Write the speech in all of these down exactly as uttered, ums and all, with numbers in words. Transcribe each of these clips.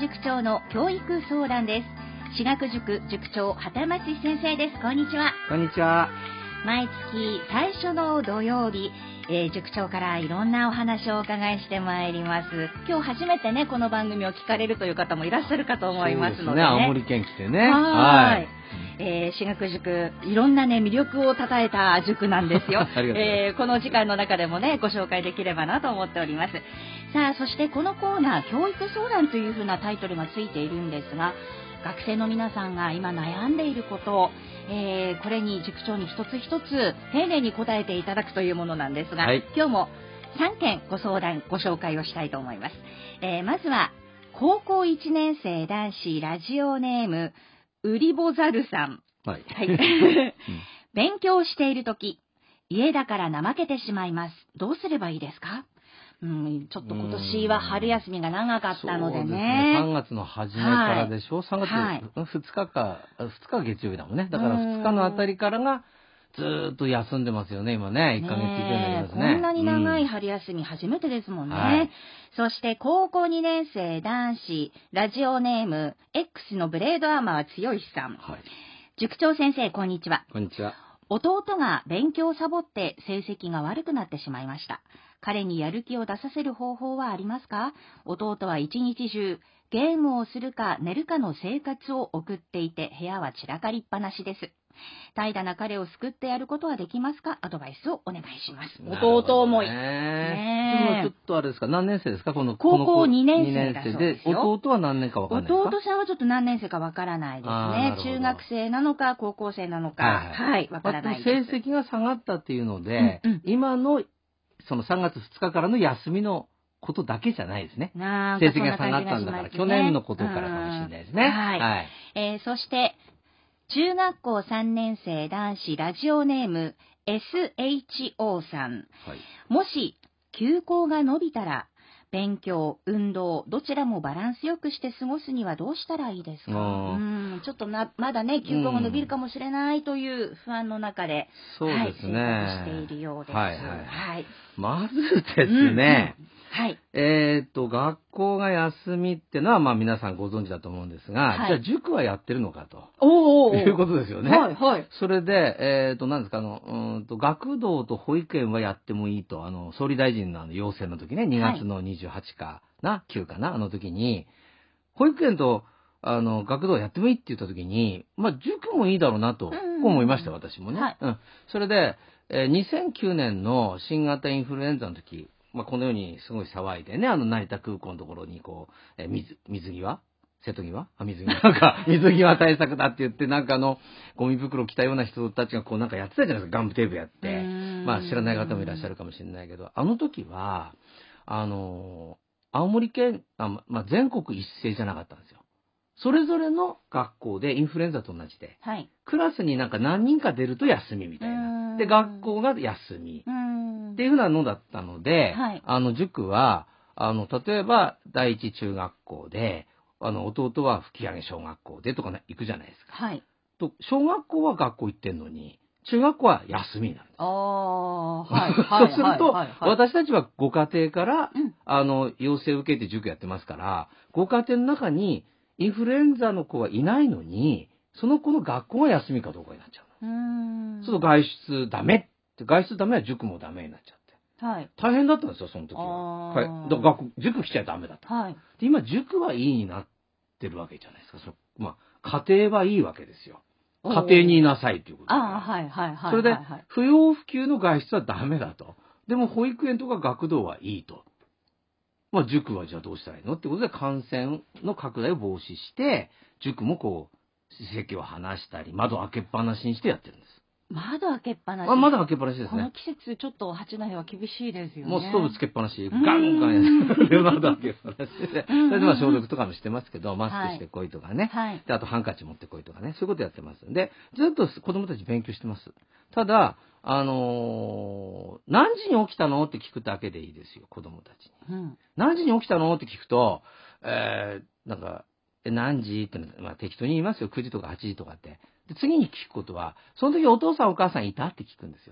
塾長の教育相談です。私学塾塾長畑町先生です。こんにちは。 こんにちは。 毎月最初の土曜日、えー、塾長からいろんなお話をお伺いしてまいります。今日初めてねこの番組を聞かれるという方もいらっしゃるかと思いますのでね。そうですね、 青森県来てね。 はい。えー、私学塾いろんなね魅力をたたえた塾なんですよ。えー、この時間の中でもねご紹介できればなと思っております。さあ、そしてこのコーナー教育相談というふうなタイトルがついているんですが、学生の皆さんが今悩んでいること、えー、これに塾長に一つ一つ丁寧に答えていただくというものなんですが、はい、今日もさんけんご相談ご紹介をしたいと思います。えー、まずは高校いちねん生男子ラジオネームウリボザルさん。はい。はい、勉強しているとき、家だから怠けてしまいます。どうすればいいですか？うん、ちょっと今年は春休みが長かったのでね。そうですね、 さんがつの初めからでしょ、はい、さんがつふつかか、ふつか月曜日だもんね。だからふつかのあたりからがずーっと休んでますよね、今ね。いっかげつ以上になりますね。 こんなに長い春休み初めてですもんね。はい、そして高校にねん生男子、ラジオネーム X のブレードアーマー強いさん。はい、塾長先生、こんにちは。 こんにちは。 弟が勉強をサボって成績が悪くなってしまいました。彼にやる気を出させる方法はありますか？弟は一日中ゲームをするか寝るかの生活を送っていて、部屋は散らかりっぱなしです。怠惰な彼を救ってやることはできますか？アドバイスをお願いします。弟思い。 ねえ。ちょっとあれですか、何年生ですか？この高校にねん生だそうですよ。 弟は何年かわかんないですか？ 弟さんはちょっと何年生かわからないですね。中学生なのか高校生なのか、はい、はい、わからないです。 成績が下がったっていうので、うんうん、今のそのさんがつふつかからの休みのことだけじゃないですね。成績が下がったんだから、ね、去年のことからかもしれないですね。 はい。はい、えー、そして中学校さんねん生男子ラジオネーム エスエイチオー さん、はい、もし休校が伸びたら勉強、運動どちらもバランスよくして過ごすにはどうしたらいいですか？うん、ちょっとなまだね休校が伸びるかもしれないという不安の中で、 そうですね、 はい、生活しているようです。 はいはいはい、まずですね、うんうん、はい、えっと学校が休みってのはまあ皆さんご存知だと思うんですが、はい、じゃあ塾はやってるのかとおーおーいうことですよね。はいはい、それでえっと何ですか、あのうんと学童と保育園はやってもいいと、あの総理大臣のあの要請の時ね、にがつのにじゅうはちかな、きゅうかな、あの時に保育園とあの学童やってもいいって言った時に、まあ塾もいいだろうなと、こう思いました、私もね。はい、うん、それで、えー、にせんきゅうねんの新型インフルエンザの時、まあ、このようにすごい騒いでね、あの成田空港のところにこう、えー、水水際瀬戸際あ、水際なんか、水際対策だって言って、なんかあの、ゴミ袋着たような人たちがこうなんかやってたじゃないですか、ガムテープやって。まあ知らない方もいらっしゃるかもしれないけど、あの時は、あの、青森県、あまあ、全国一斉じゃなかったんですよ。それぞれの学校でインフルエンザと同じで、はい、クラスになんか何人か出ると休みみたいな。で、学校が休み。っていうふうなのだったので、はい、あの、塾は、あの、例えば、第一中学校で、あの、弟は吹上小学校でとか、ね、行くじゃないですか。はい。と、小学校は学校行ってんのに、中学校は休みになるんです。ああ、はい。そうすると、はいはいはい、私たちはご家庭から、うん、あの、要請を受けて塾やってますから、ご家庭の中にインフルエンザの子はいないのに、その子の学校が休みかどうかになっちゃうの。うーん。そうすると外出ダメ。外出ダメは塾もダメになっちゃって。はい。大変だったんですよ、その時は。はい。だから学塾来ちゃダメだと。はい。で、今、塾はいいになってるわけじゃないですか。そまあ、家庭はいいわけですよ。家庭にいなさいということで。ああ、はいはいはい。それで、不要不急の外出はダメだと。でも、保育園とか学童はいいと。まあ、塾はじゃあどうしたらいいのってことで、感染の拡大を防止して、塾もこう、席を離したり、窓開けっぱなしにしてやってるんです。窓開けっぱなし。あ、窓開けっぱなしですね。この季節、ちょっと八戸は厳しいですよね。もうストーブつけっぱなし、ガンガンやって窓開けっぱなしで。それでまあ消毒とかもしてますけど、マスクしてこいとかね。はい。で、あとハンカチ持ってこいとかね。そういうことやってます。で、ずっと子供たち勉強してます。ただ、あのー、何時に起きたのって聞くだけでいいですよ、子供たちに。うん、何時に起きたのって聞くと、えー、なんか、え、何時って、まあ、適当に言いますよ。くじとかはちじとかって。で、次に聞くことは、その時お父さんお母さんいたって聞くんですよ。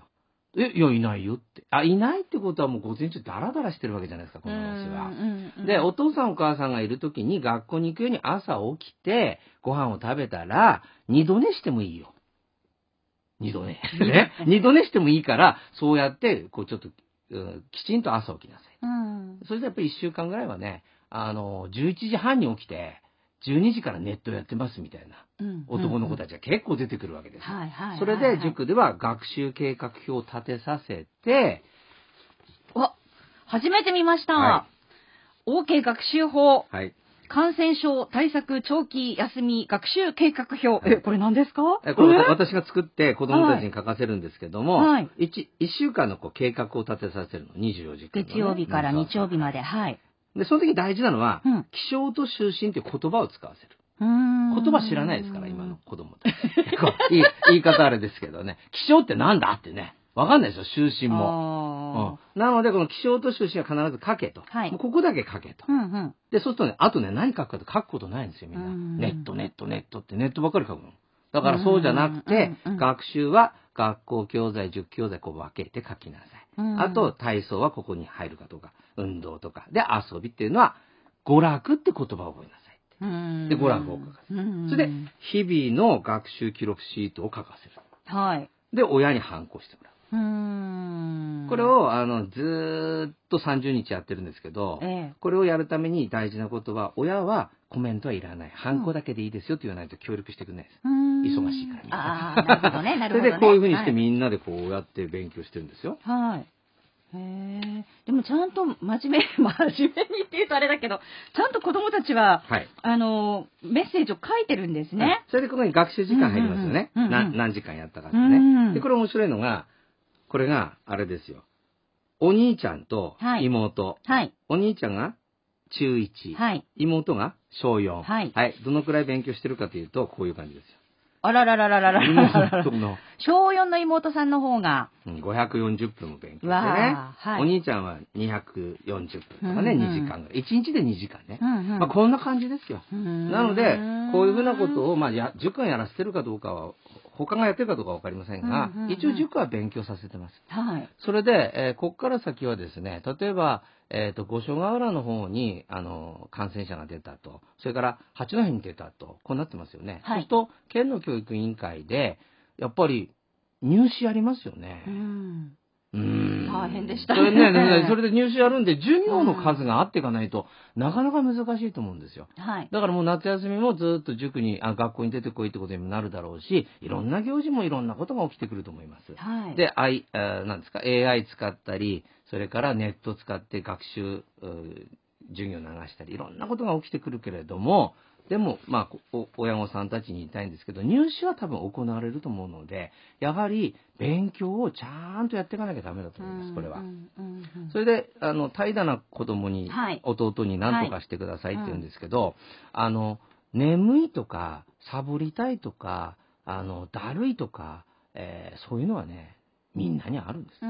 え、いや、いないよって。あ、いないってことはもう午前中ダラダラしてるわけじゃないですか、この話は。うんうん、で、お父さんお母さんがいるときに学校に行くように朝起きて、ご飯を食べたら、二度寝してもいいよ。二度寝。ね。二度寝してもいいから、そうやって、こうちょっと、うん、きちんと朝起きなさい。うん、それでやっぱり一週間ぐらいはね、あの、じゅういちじはんに起きて、じゅうにじからネットやってますみたいな、男の子たちが結構出てくるわけです。それで塾では学習計画表を立てさせて、 わ、初めて見ました。はい、OK 学習法。はい。感染症対策長期休み学習計画表。はい、え、これ何ですか？ えこれ私が作って子供たちに書かせるんですけども、はい、1, いっしゅうかんのこう計画を立てさせるの、にじゅうよじかんの、ね。 月曜日から日曜日まで。はい。 で、その時に大事なのは、うん、起床と就寝という言葉を使わせる。言葉知らないですから、今の子供たち。いい言い方あれですけどね。起床ってなんだってね。わかんないですよ、就寝も。うん、なので、この起床と就寝は必ず書けと。はい、もうここだけ書けと。うんうん、で、そうするとね、あとね、何書くかと書くことないんですよ、みんな。んネット、ネット、ネットってネットばっかり書くの。だからそうじゃなくて、学習は学校教材、塾教材、こう分けて書きなさい。あと、体操はここに入るかとか、運動とか。で、遊びっていうのは、娯楽って言葉を覚えなさい。で、娯楽を書かせる。それで、日々の学習記録シートを書かせる。はい。で、親に反抗してもらう。うーんこれを、あの、ずーっとさんじゅうにちやってるんですけど、ええ、これをやるために大事なことは、親はコメントはいらない。反抗だけでいいですよって言わないと協力してくれないです。忙しいからみんな。 ああ、なるほどね、なるほどね。 それでこういうふうにしてみんなでこうやって勉強してるんですよ。 はい。へえ。でもちゃんと真面目、真面目にって言うとあれだけど、ちゃんと子供たちは、はい、あの、メッセージを書いてるんですね。はい、 それでここに学習時間入りますよね。何時間やったかってね。で、これ面白いのが、これが、あれですよ。お兄ちゃんと妹。はい。お兄ちゃんが中いち。はい。妹が小よん。はい。はい。どのくらい勉強してるかというと、こういう感じですよ。 あららららららら。小よんの妹さんの方が。 ごひゃくよんじゅっぷんも勉強してね。はい、お兄ちゃんはにひゃくよんじゅっぷんとかね、うんうん、にじかんぐらい。いちにちでにじかんね。うんうん、まあこんな感じですよ。なので、こういうふうなことを、まあや、塾がやらせてるかどうかは、他がやってるかどうかわかりませんが、うんうんうん、一応塾は勉強させてます。はい。それで、えー、ここから先はですね、例えば、えっと、五所川原の方に、あの、感染者が出たと。それから、八戸に出たと。こうなってますよね。はい。そうすると、県の教育委員会で、やっぱり、入試やりますよね。うん。 うーん大変でしたね。それね、それで入試やるんで、授業の数が合っていかないと、なかなか難しいと思うんですよ。はい。だからもう夏休みもずっと塾に、あ、学校に出てこいってことにもなるだろうし、いろんな行事もいろんなことが起きてくると思います。はい。で、I、なんですか、エーアイ 使ったり、それからネット使って学習、授業を流したり、いろんなことが起きてくるけれども、でも、まあ、親御さんたちに言いたいんですけど、入試は多分行われると思うので、やはり勉強をちゃんとやっていかなきゃダメだと思います、これは。うんうんうんうん、それで、あの、怠惰な子供に、はい、弟に何とかしてくださいって言うんですけど、はいうん、あの、眠いとか、サボりたいとか、あの、だるいとか、えー、そういうのはね、みんなにあるんです。うん、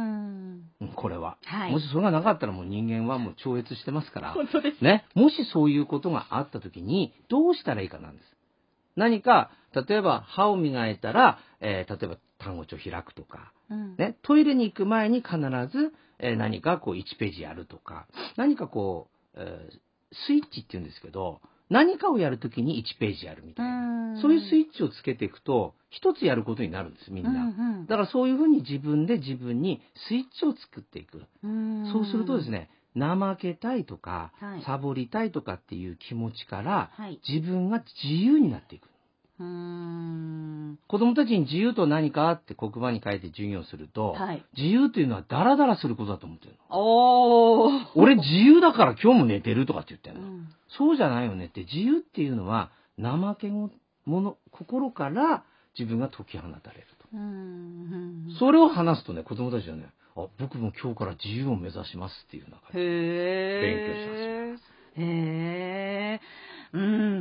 これは、はい。もしそれがなかったらもう人間はもう超越してますから。本当です。ね。もしそういうことがあったときに、どうしたらいいかなんです。何か、例えば歯を磨いたら、えー、例えば単語帳開くとか、うん、ね。トイレに行く前に必ず、えー、何かこういちページやるとか、何かこう、えー、スイッチって言うんですけど、何かをやるときにいちページやるみたいな。そういうスイッチをつけていくと、一つやることになるんです、みんな。うんうん、だからそういうふうに自分で自分にスイッチを作っていく。うそうするとですね、怠けたいとか、はい、サボりたいとかっていう気持ちから、はい、自分が自由になっていく。うーん子供たちに自由と何かって黒板に書いて授業すると、はい、自由というのはダラダラすることだと思ってるの。おー俺自由だから今日も寝てるとかって言ってるの、うん、そうじゃないよねって。自由っていうのは怠け者心から自分が解き放たれると。うんうん、それを話すとね、子供たちはね、あ、僕も今日から自由を目指しますっていう中で勉強します。 へー。うん、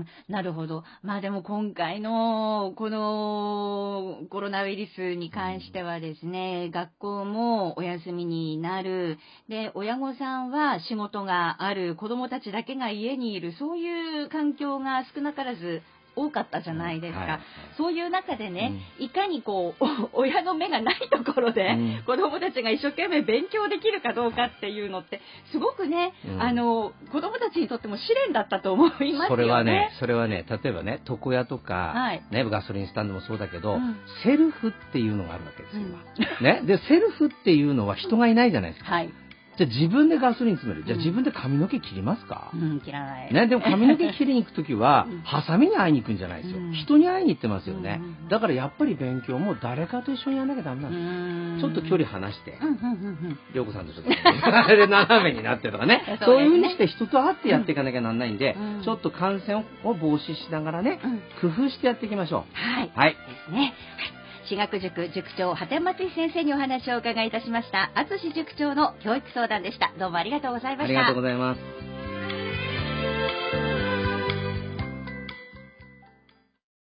なるほど。まあでも今回のこのコロナウイルスに関してはですね、うん、学校もお休みになる。で、親御さんは仕事がある。子供たちだけが家にいる。そういう環境が少なからず多かったじゃないですか、はい、そういう中でね、うん、いかにこう親の目がないところで、うん、子どもたちが一生懸命勉強できるかどうかっていうのってすごくね、うん、あの子どもたちにとっても試練だったと思いますよね。 それはねそれはね例えばね床屋とか、はいね、ガソリンスタンドもそうだけど、うん、セルフっていうのがあるわけですよ、うんね、でセルフっていうのは人がいないじゃないですか、はい、じゃあ自分でガソリン詰める。じゃあ自分で髪の毛切りますか、 うん、切らない。 ね、でも髪の毛切りに行くときは、ハサミに会いに行くんじゃないですよ、うん。人に会いに行ってますよね、うん。だからやっぱり勉強も誰かと一緒にやらなきゃダメなんです。ちょっと距離離して、涼子さんとちょっと斜めになってとかね。そう、ね、そういう風にして人と会ってやっていかなきゃなんないんで、うん、ちょっと感染を防止しながらね、うん、工夫してやっていきましょう。 はい。はい。ですね。私学塾塾長波天松井先生にお話をお伺いいたしました。敦塾長の教育相談でした。どうもありがとうございました。 ありがとうございます。